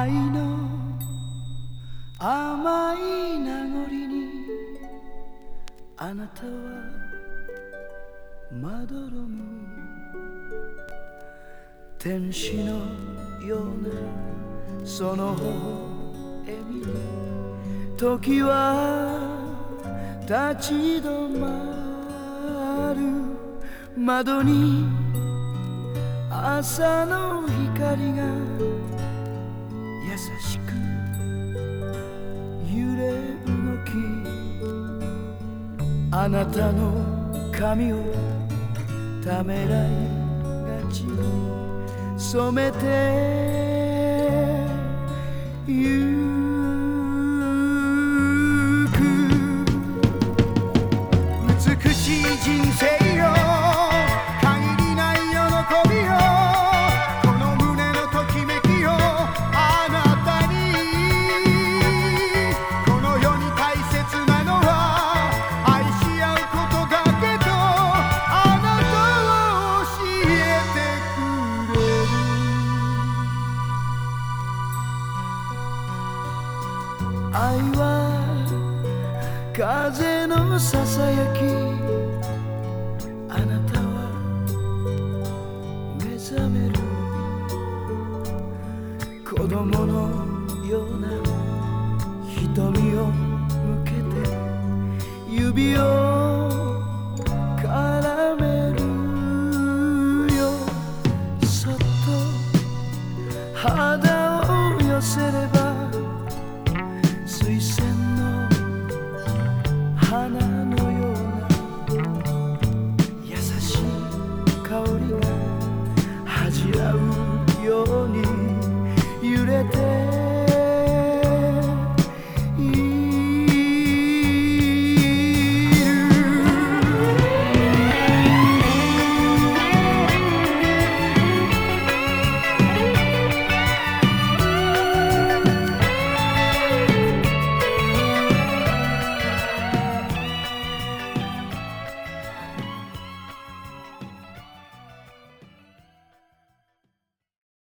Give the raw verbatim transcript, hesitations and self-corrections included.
愛の甘い名残にあなたはまどろむ。天使のようなその微笑みに時は立ち止まる。窓に朝の光が優しく揺れ動き、あなたの髪をためらいがちに染めてゆく。美しい人生よ、限りない喜びよ、この胸のときめきよ、あなたに。この世に大切なのは愛し合うことだけど、あなたは教えてくれる。愛は風のささやき、あなたは目覚める。子供のような瞳を向けて指を